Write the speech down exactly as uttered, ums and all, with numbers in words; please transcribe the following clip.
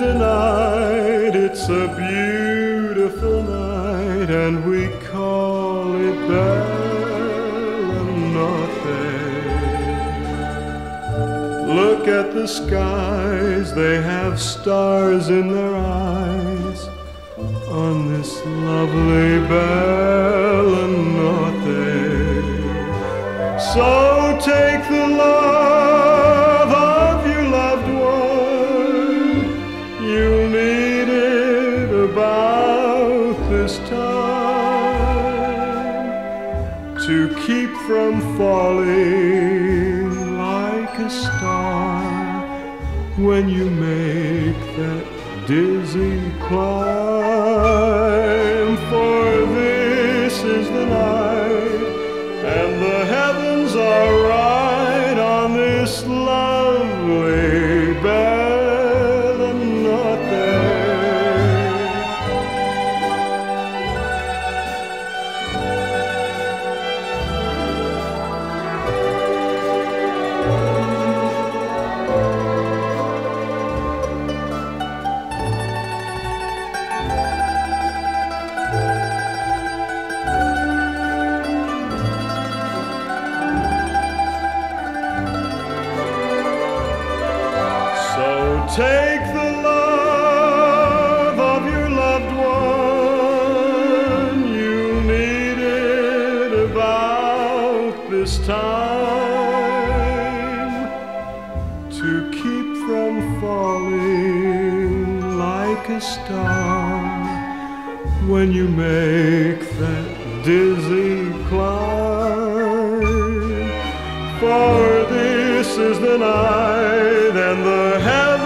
the night, it's a beautiful night, and we call it Bella Notte. Look at the skies, they have stars in their eyes on this lovely Bella Notte. So take the love of your loved one, you'll need it about this time to keep from falling like a star when you make that dizzy climb. For this is the night, and the heavens are right on this lovely Bella Notte. Take the love of your loved one, you need it about this time to keep from falling like a star when you make that dizzy climb. For this is the night, and the heavens